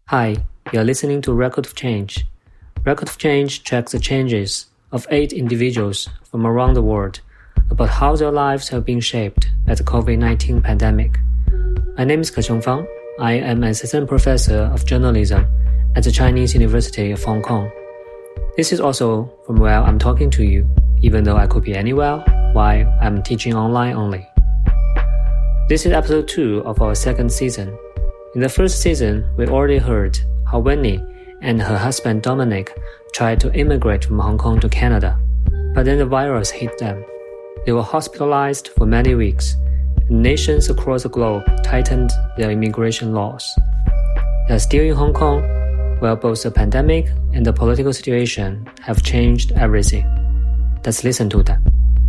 Hi, you're listening to Record of Change. Record of Change tracks the changes of 8 individuals from around the world about how their lives have been shaped by the COVID-19 pandemic. My name is Ke Qiongfang. I am an assistant professor of journalism at the Chinese University of Hong Kong. This is also from where I'm talking to you, even though I could be anywhere while I'm teaching online only. This is episode 2 of our second season. In the first season, we already heard how Winnie and her husband Dominic tried to immigrate from Hong Kong to Canada, but then the virus hit them. They were hospitalized for many weeks, and nations across the globe tightened their immigration laws. They are still in Hong Kong, where both the pandemic and the political situation have changed everything. Let's listen to them.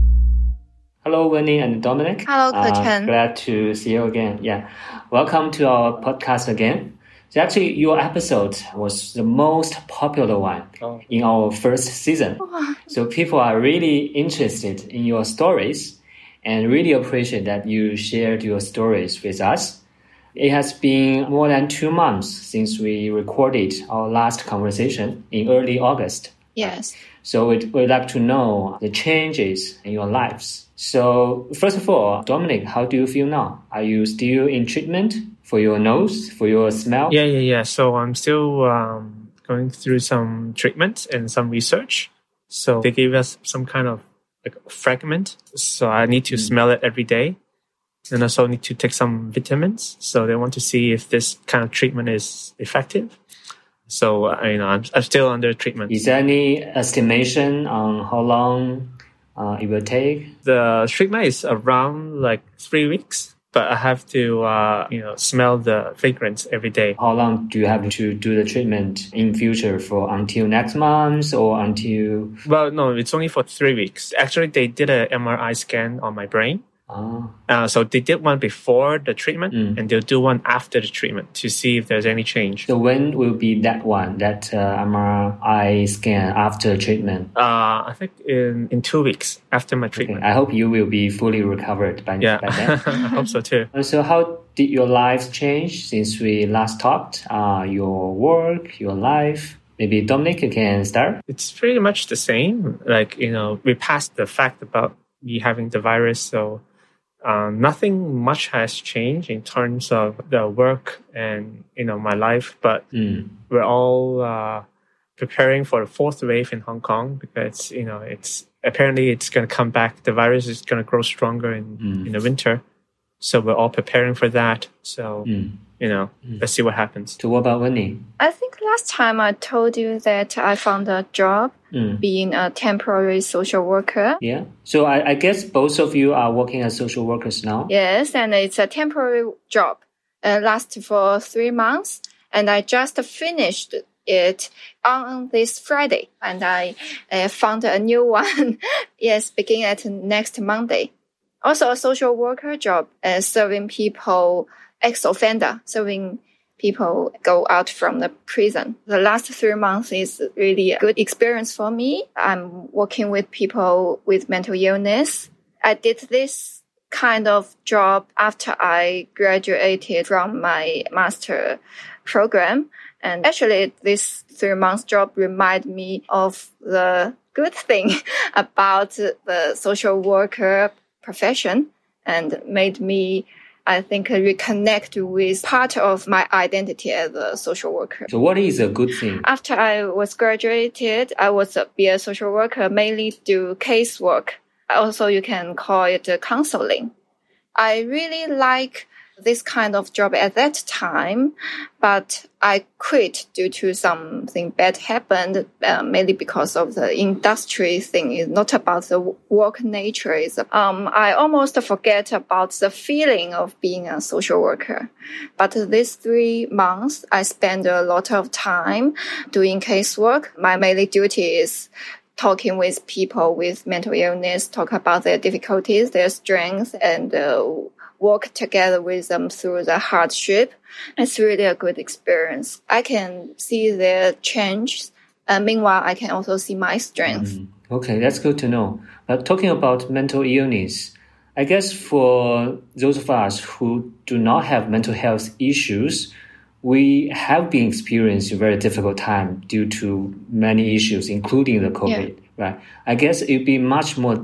Hello, Winnie and Dominic. Hello, Ke Chen. Glad to see you again. Yeah, welcome to our podcast again. So actually, your episode was the most popular one in our first season. So people are really interested in your stories and really appreciate that you shared your stories with us. It has been more than 2 months since we recorded our last conversation in early August. Yes. So we'd like to know the changes in your lives. So first of all, Dominic, how do you feel now? Are you still in treatment for your nose, for your smell? Yeah. So I'm still going through some treatment and some research. So they gave us some kind of like fragment. So I need to smell it every day. And also need to take some vitamins. So they want to see if this kind of treatment is effective. So, I'm still under treatment. Is there any estimation on how long it will take? The treatment is around like 3 weeks, but I have to, smell the fragrance every day. How long do you have to do the treatment in future for until next month or until? Well, no, it's only for 3 weeks. Actually, they did an MRI scan on my brain. So they did one before the treatment and they'll do one after the treatment to see if there's any change. So when will be that one, that MRI scan after treatment? I think in 2 weeks after my treatment. Okay. I hope you will be fully recovered by then. I hope so too. So how did your life change since we last talked? Your work, your life? Maybe Dominic, you can start. It's pretty much the same. We passed the fact about me having the virus, so nothing much has changed in terms of the work and, my life. But we're all preparing for the 4th wave in Hong Kong because, it's going to come back. The virus is going to grow stronger in the winter. So we're all preparing for that. So, let's see what happens. So what about Winnie? I think last time I told you that I found a job being a temporary social worker. Yeah. So I guess both of you are working as social workers now? Yes, and it's a temporary job. Lasts for 3 months. And I just finished it on this Friday. And I found a new one, beginning at next Monday. Also a social worker job, serving people, ex-offender, serving people go out from the prison. The last 3 months is really a good experience for me. I'm working with people with mental illness. I did this kind of job after I graduated from my master program. And actually, this 3 months job reminded me of the good thing about the social worker profession and made me, I think, reconnect with part of my identity as a social worker. So what is a good thing? After I was graduated, I was be a social worker, mainly do casework. Also, you can call it counseling. I really like this kind of job at that time, but I quit due to something bad happened, mainly because of the industry thing. It's not about the work nature. I almost forget about the feeling of being a social worker. But these 3 months, I spend a lot of time doing casework. My mainly duty is talking with people with mental illness, talk about their difficulties, their strengths, and work together with them through the hardship. It's really a good experience. I can see their change. Meanwhile, I can also see my strength. Okay, that's good to know. Talking about mental illness, I guess for those of us who do not have mental health issues, we have been experiencing a very difficult time due to many issues, including the COVID, right? I guess it'd be much more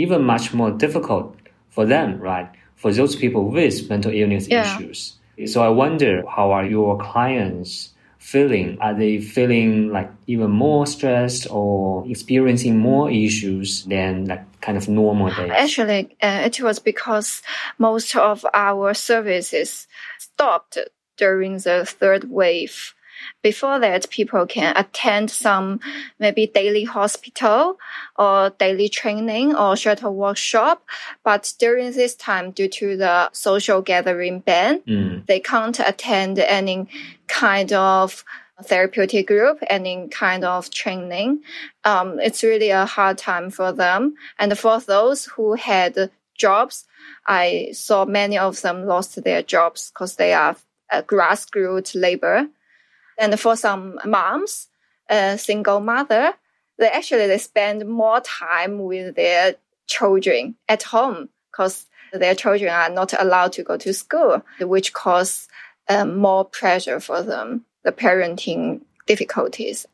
difficult for them, right? For those people with mental illness issues. So I wonder, how are your clients feeling? Are they feeling like even more stressed or experiencing more issues than like kind of normal days? Actually, it was because most of our services stopped during the third wave. Before that, people can attend some maybe daily hospital or daily training or shuttle workshop. But during this time, due to the social gathering ban, they can't attend any kind of therapeutic group, any kind of training. It's really a hard time for them. And for those who had jobs, I saw many of them lost their jobs because they are grassroots labor. And for some moms, single mother, they spend more time with their children at home because their children are not allowed to go to school, which cause more pressure for them, the parenting difficulties.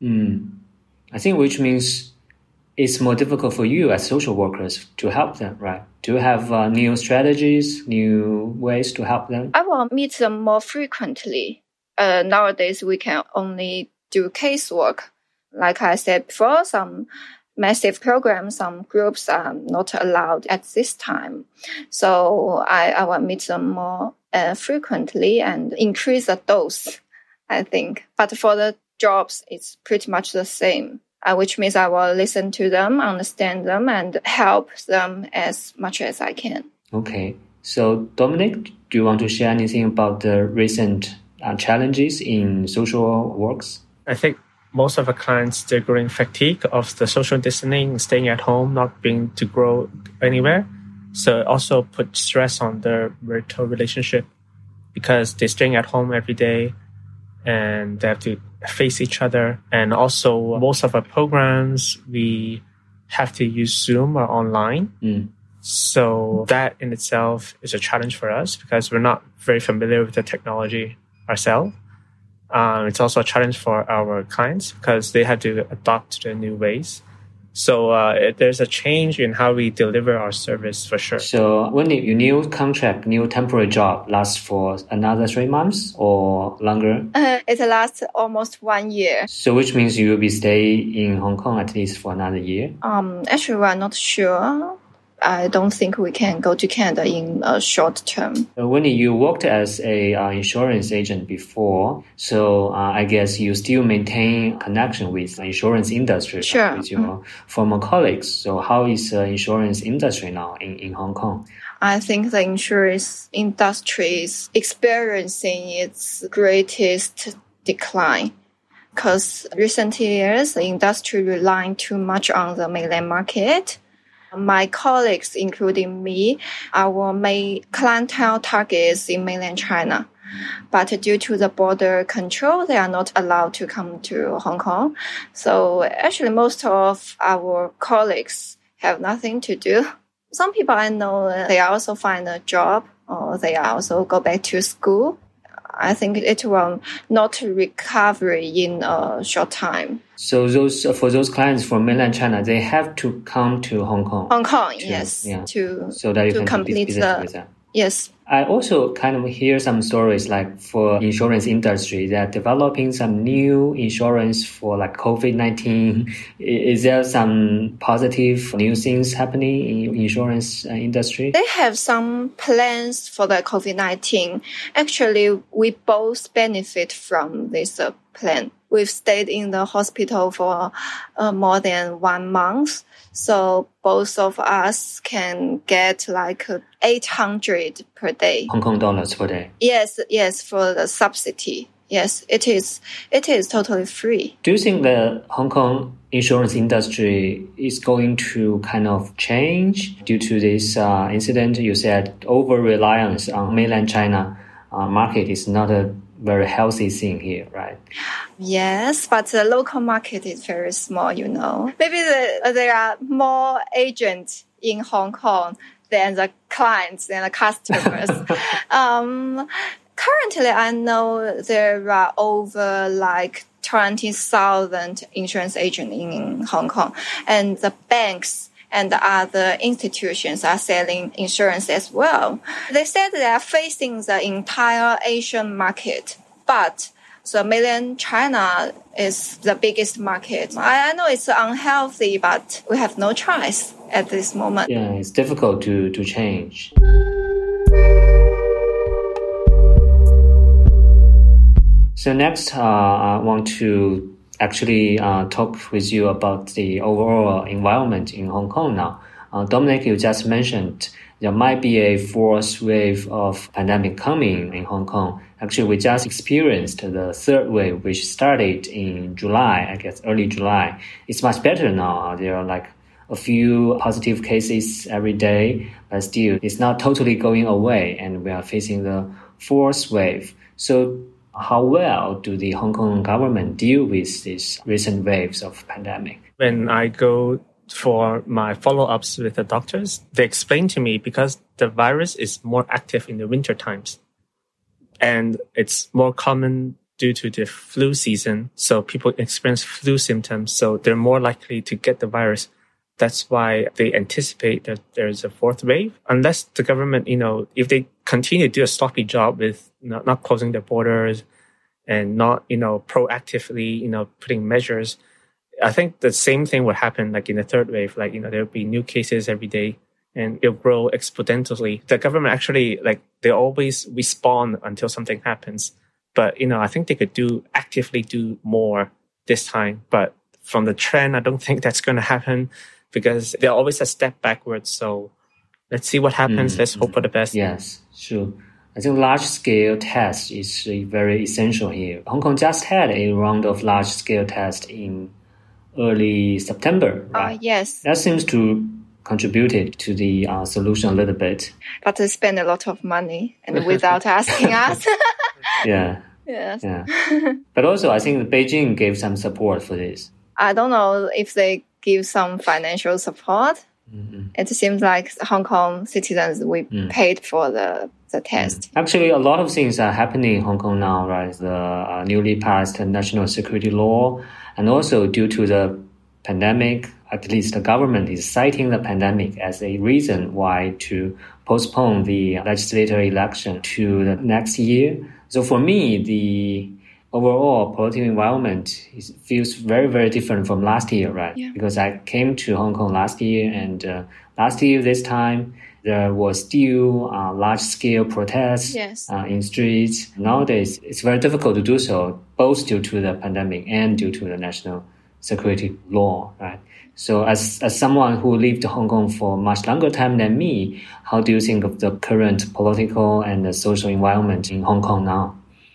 I think which means it's more difficult for you as social workers to help them, right? Do you have new strategies, new ways to help them? I will meet them more frequently. Nowadays, we can only do casework. Like I said before, some massive programs, some groups are not allowed at this time. So I will meet them more frequently and increase the dose, I think. But for the jobs, it's pretty much the same, which means I will listen to them, understand them, and help them as much as I can. Okay. So, Dominic, do you want to share anything about the recent challenges in social works? I think most of our clients, they're growing fatigue of the social distancing, staying at home, not being to grow anywhere. So it also put stress on their marital relationship because they're staying at home every day and they have to face each other. And also most of our programs, we have to use Zoom or online. So that in itself is a challenge for us because we're not very familiar with the technology ourselves. It's also a challenge for our clients because they have to adopt to the new ways. So there's a change in how we deliver our service for sure. So when your new contract, new temporary job lasts for another 3 months or longer? It lasts almost 1 year. So which means you will be staying in Hong Kong at least for another year? Actually, we're not sure. I don't think we can go to Canada in a short term. Winnie, you worked as a insurance agent before, so I guess you still maintain connection with the insurance industry, sure. With your former colleagues. So how is the insurance industry now in Hong Kong? I think the insurance industry is experiencing its greatest decline. Because recent years, the industry relying too much on the mainland market. My colleagues, including me, our main clientele targets in mainland China. But due to the border control, they are not allowed to come to Hong Kong. So actually, most of our colleagues have nothing to do. Some people I know, they also find a job or they also go back to school. I think it will not recover in a short time. So for those clients from mainland China, they have to come to Hong Kong. Hong Kong, yes. Yeah. So that you can complete the... Yes. I also kind of hear some stories like for insurance industry, they're developing some new insurance for like COVID-19. Is there some positive new things happening in insurance industry? They have some plans for the COVID-19. Actually, we both benefit from this plan. We've stayed in the hospital for more than 1 month. So both of us can get like 800 per day. Hong Kong dollars per day. Yes, for the subsidy. Yes, it is totally free. Do you think the Hong Kong insurance industry is going to kind of change due to this incident? You said over-reliance on mainland China market is not a very healthy thing here, right? Yes, but the local market is very small, you know. Maybe there are more agents in Hong Kong than the clients and the customers. Currently, I know there are over 20,000 insurance agents in Hong Kong, and the banks and other institutions are selling insurance as well. They said they are facing the entire Asian market, but the mainland China is the biggest market. I know it's unhealthy, but we have no choice at this moment. Yeah, it's difficult to change. So next, I want to actually talk with you about the overall environment in Hong Kong now. Dominic, you just mentioned there might be a fourth wave of pandemic coming in Hong Kong. Actually, we just experienced the third wave, which started in July, I guess, early July. It's much better now. There are a few positive cases every day, but still, it's not totally going away, and we are facing the fourth wave. So how well do the Hong Kong government deal with these recent waves of pandemic? When I go for my follow-ups with the doctors, they explain to me because the virus is more active in the winter times and it's more common due to the flu season. So people experience flu symptoms, so they're more likely to get the virus. That's why they anticipate that there's a fourth wave. Unless the government, if they continue to do a sloppy job with not closing their borders and not, proactively, putting measures, I think the same thing would happen in the third wave. There'll be new cases every day and it'll grow exponentially. The government actually, they always respond until something happens. But, I think they could actively do more this time. But from the trend, I don't think that's going to happen because they're always a step backwards. So let's see what happens. Let's hope for the best. Yes, sure. I think large-scale test is very essential here. Hong Kong just had a round of large-scale tests in early September, right? Yes. That seems to contributed to the solution a little bit. But they spend a lot of money and without asking us. Yeah. Yes. Yeah. But also, I think Beijing gave some support for this. I don't know if they give some financial support. Mm-hmm. It seems like Hong Kong citizens, we paid for the test. Actually, a lot of things are happening in Hong Kong now, right? The newly passed national security law, and also due to the pandemic, at least the government is citing the pandemic as a reason why to postpone the legislative election to the next year. So for me, the overall political environment feels very, very different from last year, right? Yeah. Because I came to Hong Kong last year, and last year, this time, there was still large-scale protests in streets. Nowadays, it's very difficult to do so, both due to the pandemic and due to the national security law, right? So as someone who lived in Hong Kong for much longer time than me, how do you think of the current political and the social environment in Hong Kong now?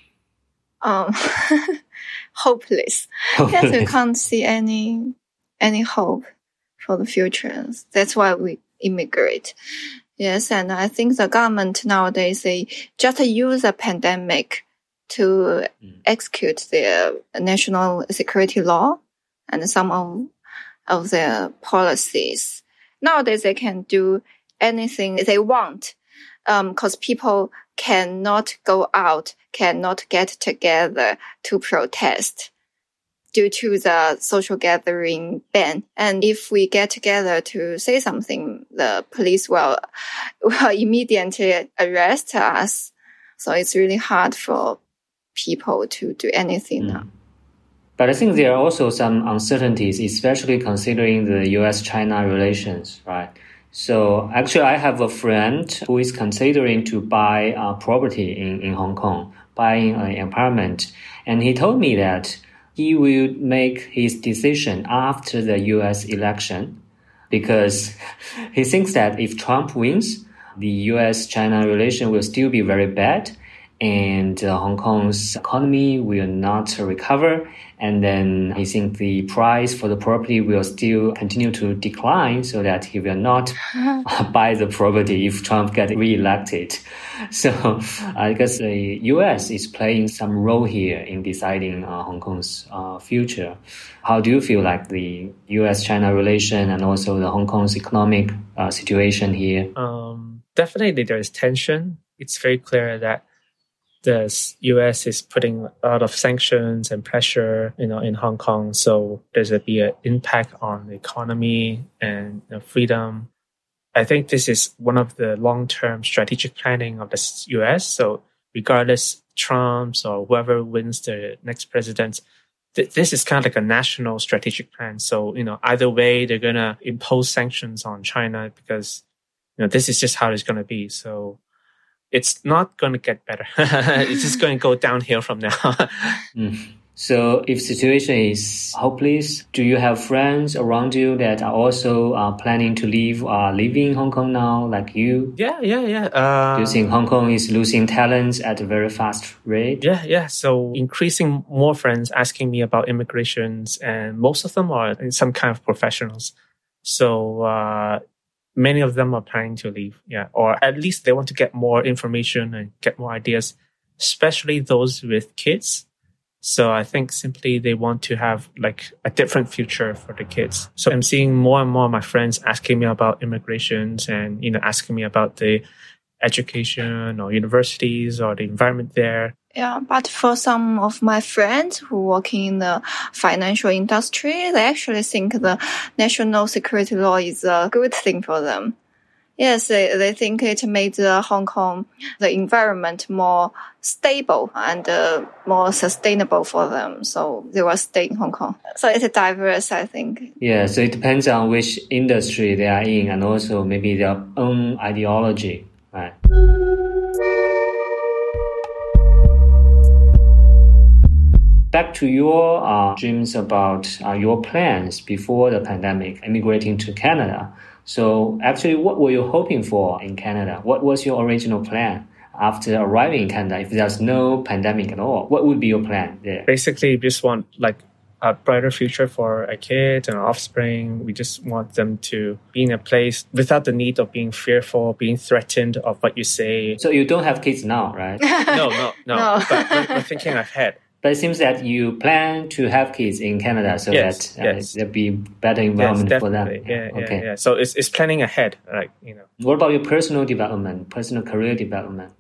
Hopeless. Yes, we can't see any hope for the future. That's why we immigrate. Yes, and I think the government nowadays, they just use the pandemic to execute their national security law and some of their policies. Nowadays, they can do anything they want, because people cannot go out, cannot get together to protest due to the social gathering ban. And if we get together to say something, the police will immediately arrest us. So it's really hard for people to do anything now. But I think there are also some uncertainties, especially considering the U.S.-China relations, right? So actually, I have a friend who is considering to buy property in Hong Kong, buying an apartment. And he told me that he will make his decision after the U.S. election because he thinks that if Trump wins, the U.S.-China relation will still be very bad and Hong Kong's economy will not recover. And then I think the price for the property will still continue to decline so that he will not buy the property if Trump gets re-elected. So I guess the U.S. is playing some role here in deciding Hong Kong's future. How do you feel like the U.S.-China relation and also the Hong Kong's economic situation here? Definitely there is tension. It's very clear that the US is putting a lot of sanctions and pressure, in Hong Kong. So there's a be an impact on the economy and freedom. I think this is one of the long-term strategic planning of the US. So regardless Trump's or whoever wins the next president, this is kind of like a national strategic plan. So, either way, they're going to impose sanctions on China because, this is just how it's going to be. So it's not going to get better. It's just going to go downhill from now. So if situation is hopeless, do you have friends around you that are also planning to leave or living in Hong Kong now, like you? Yeah. Do you think Hong Kong is losing talents at a very fast rate? Yeah. So increasing more friends asking me about immigrations, and most of them are some kind of professionals. So many of them are planning to leave. Yeah, or at least they want to get more information and get more ideas, especially those with kids. So I think simply they want to have like a different future for the kids. So I'm seeing more and more of my friends asking me about immigrations and, asking me about the education or universities or the environment there. Yeah, but for some of my friends who work in the financial industry, they actually think the national security law is a good thing for them. Yes, they think it made Hong Kong, the environment more stable and more sustainable for them. So they will stay in Hong Kong. So it's diverse, I think. Yeah, so it depends on which industry they are in and also maybe their own ideology, right? Back to your dreams about your plans before the pandemic, immigrating to Canada. So actually, what were you hoping for in Canada? What was your original plan after arriving in Canada? If there's no pandemic at all, what would be your plan there? Basically, we just want like a brighter future for a kid and offspring. We just want them to be in a place without the need of being fearful, being threatened of what you say. So you don't have kids now, right? No. But we're thinking ahead. But it seems that you plan to have kids in Canada so that there'll be better environment for them. Yeah. So it's planning ahead, like, What about your personal development, personal career development?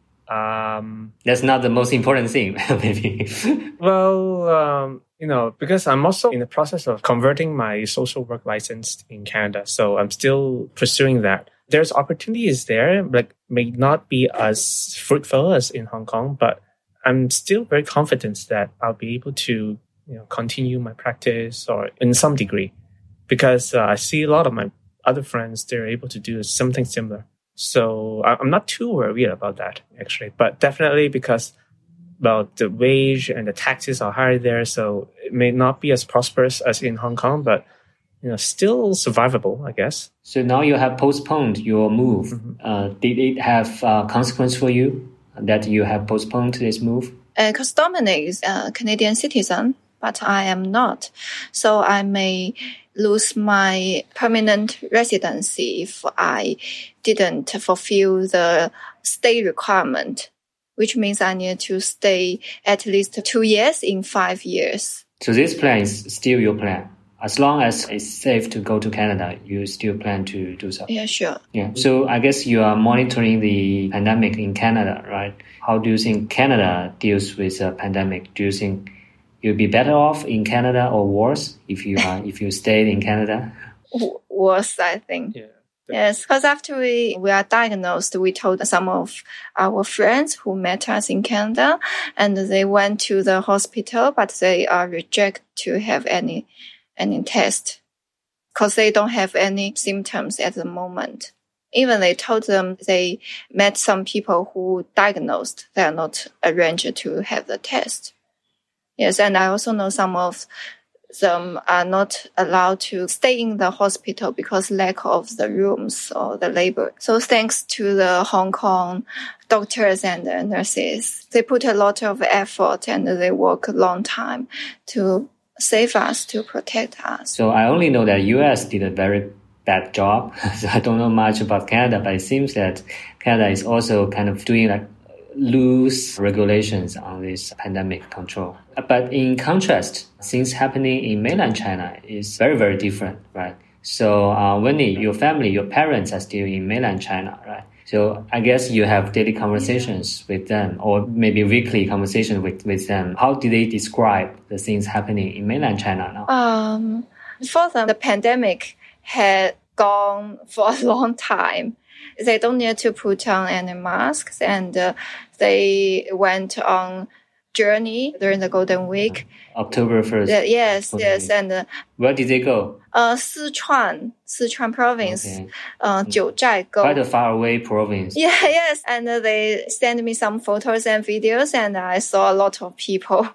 That's not the most important thing, maybe. Well, because I'm also in the process of converting my social work license in Canada. So I'm still pursuing that. There's opportunities there, like may not be as fruitful as in Hong Kong, but I'm still very confident that I'll be able to, continue my practice or in some degree, because I see a lot of my other friends, they're able to do something similar. So I'm not too worried about that, actually. But definitely because, the wage and the taxes are higher there, so it may not be as prosperous as in Hong Kong, but, still survivable, I guess. So now you have postponed your move. Mm-hmm. Did it have consequence for you that you have postponed this move? Because Dominic is a Canadian citizen, but I am not. So I may lose my permanent residency if I didn't fulfill the stay requirement, which means I need to stay at least 2 years in 5 years. So this plan is still your plan? As long as it's safe to go to Canada, you still plan to do so? Yeah, sure. Yeah. So I guess you are monitoring the pandemic in Canada, right? How do you think Canada deals with a pandemic? Do you think you'll be better off in Canada or worse if you stayed in Canada? Worse, I think. Yeah. Yes, because after we are diagnosed, we told some of our friends who met us in Canada, and they went to the hospital, but they are rejected to have any test because they don't have any symptoms at the moment. Even they told them they met some people who diagnosed, they are not arranged to have the test. Yes, and I also know some of them are not allowed to stay in the hospital because lack of the rooms or the labor. So thanks to the Hong Kong doctors and nurses, they put a lot of effort and they work a long time to save us, to protect us. So I only know that US did a very bad job. So I don't know much about Canada, but it seems that Canada is also kind of doing like loose regulations on this pandemic control. But in contrast, things happening in mainland China is very, very different, right? So Wendy, your family, your parents are still in mainland China, right? So I guess you have daily conversations with them, or maybe weekly conversation with them. How do they describe the things happening in mainland China now? For them, the pandemic had gone for a long time. They don't need to put on any masks, and they went on journey during the Golden Week. October 1st. Yes. And where did they go? Sichuan province. Okay. Jiuzhai go. Quite a far away province. Yeah, yes. And they sent me some photos and videos, and I saw a lot of people.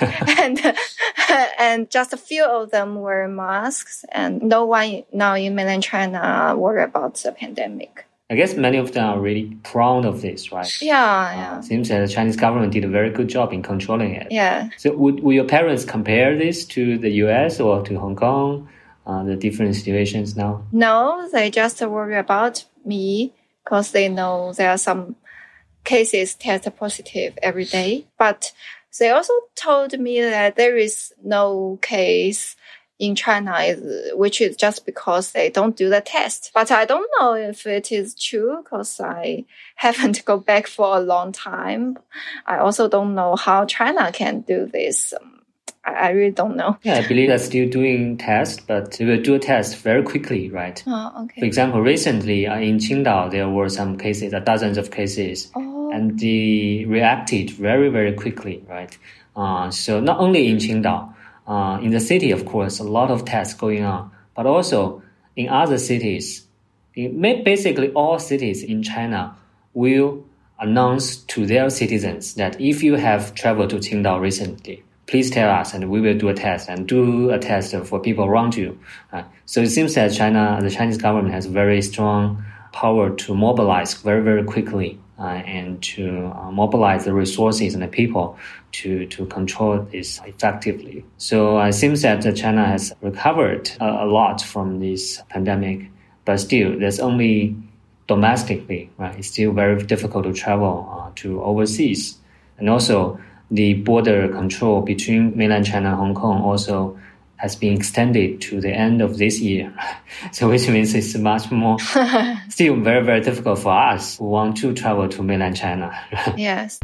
and just a few of them wear masks, and no one now in mainland China worry about the pandemic. I guess many of them are really proud of this, right? Yeah. Seems that the Chinese government did a very good job in controlling it. Yeah. So would your parents compare this to the US or to Hong Kong, the different situations now? No, they just worry about me because they know there are some cases test positive every day. But they also told me that there is no case in China, which is just because they don't do the test. But I don't know if it is true because I haven't go back for a long time. I also don't know how China can do this. I really don't know. Yeah, I believe they're still doing tests, but they will do a test very quickly, right? Oh, okay. For example, recently in Qingdao, there were some cases, dozens of cases, and they reacted very, very quickly, right? So not only in Qingdao, in the city, of course, a lot of tests going on, but also in other cities. Basically, all cities in China will announce to their citizens that if you have traveled to Qingdao recently, please tell us and we will do a test and do a test for people around you. So it seems that the Chinese government has very strong power to mobilize very, very quickly and to mobilize the resources and the people to control this effectively. So it seems that China has recovered a lot from this pandemic, but still there's only domestically, right? It's still very difficult to travel to overseas. And also the border control between mainland China and Hong Kong also has been extended to the end of this year. So which means it's much more, still very, very difficult for us who want to travel to mainland China. Yes.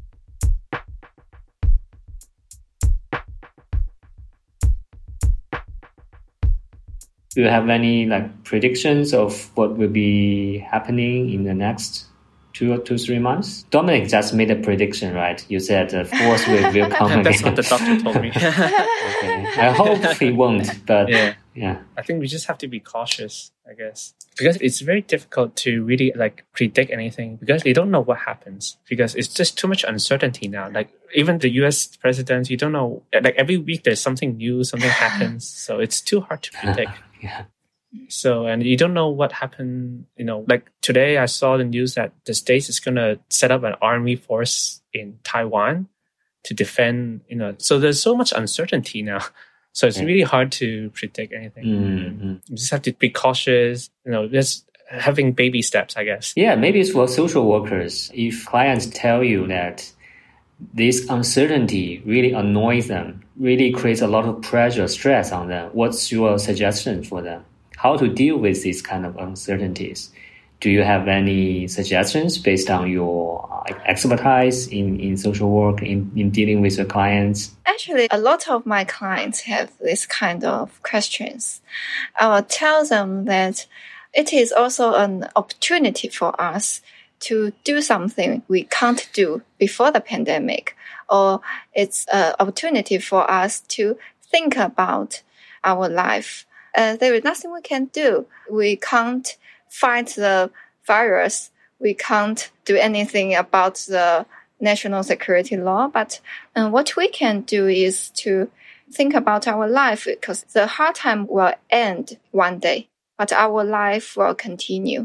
Do you have any predictions of what will be happening in the next 2 to 3 months? Dominic just made a prediction, right? You said the fourth wave will come again. That's what the doctor told me. Okay. I hope he won't, but yeah. I think we just have to be cautious, I guess. Because it's very difficult to really predict anything because you don't know what happens because it's just too much uncertainty now. Even the US president, you don't know, every week there's something new, something happens. So it's too hard to predict. Yeah. So, and you don't know what happened, today I saw the news that the States is going to set up an army force in Taiwan to defend, so there's so much uncertainty now. So it's really hard to predict anything. Mm-hmm. You just have to be cautious, just having baby steps, I guess. Yeah, maybe it's for social workers. If clients tell you that this uncertainty really annoys them, really creates a lot of pressure, stress on them, what's your suggestion for them? How to deal with these kind of uncertainties? Do you have any suggestions based on your expertise in social work, in dealing with your clients? Actually, a lot of my clients have this kind of questions. I will tell them that it is also an opportunity for us to do something we can't do before the pandemic, or it's an opportunity for us to think about our life. There is nothing we can do. We can't fight the virus. We can't do anything about the national security law. But what we can do is to think about our life because the hard time will end one day, but our life will continue.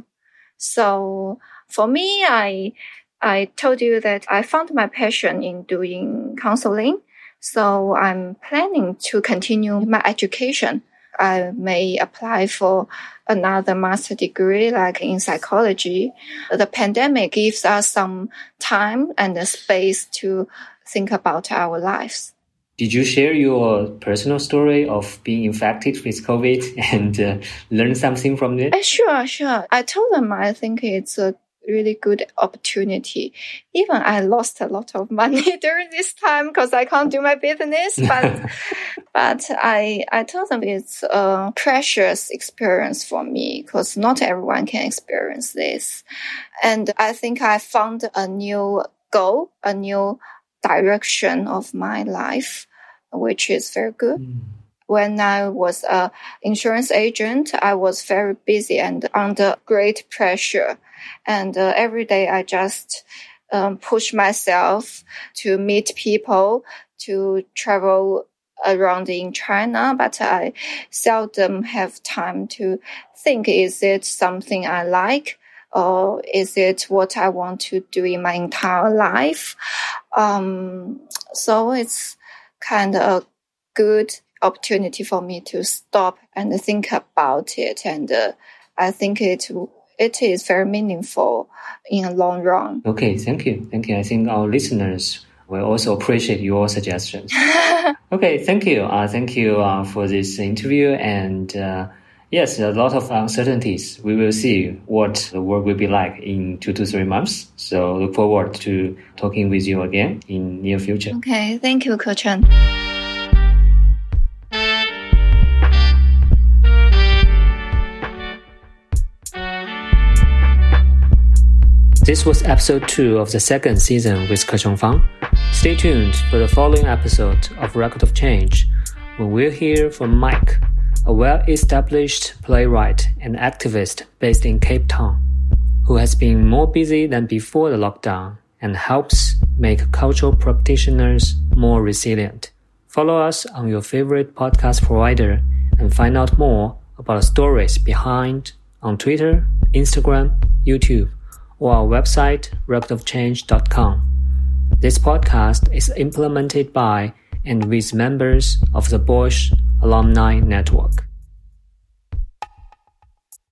So for me, I told you that I found my passion in doing counseling. So I'm planning to continue my education. I may apply for another master degree, like in psychology. The pandemic gives us some time and space to think about our lives. Did you share your personal story of being infected with COVID and learn something from it? Sure. I told them I think it's really good opportunity. Even I lost a lot of money during this time because I can't do my business, but I told them it's a precious experience for me because not everyone can experience this. And I think I found a new goal, a new direction of my life, which is very good. When I was an insurance agent, I was very busy and under great pressure. And every day I just push myself to meet people, to travel around in China, but I seldom have time to think, is it something I like? Or is it what I want to do in my entire life? So it's kind of a good opportunity for me to stop and think about it. And I think it is very meaningful in the long run. Okay, thank you. Thank you. I think our listeners will also appreciate your suggestions. Okay, thank you. Thank you for this interview. And yes, a lot of uncertainties. We will see what the work will be like in 2 to 3 months. So look forward to talking with you again in near future. Okay, thank you, Ke-Chen. This was episode 2 of the second season with Ke-Chen Fang. Stay tuned for the following episode of Record of Change, when we'll hear from Mike, a well-established playwright and activist based in Cape Town, who has been more busy than before the lockdown and helps make cultural practitioners more resilient. Follow us on your favorite podcast provider and find out more about the stories behind on Twitter, Instagram, YouTube, or our website, recordofchange.com. This podcast is implemented by and with members of the Bosch Alumni Network.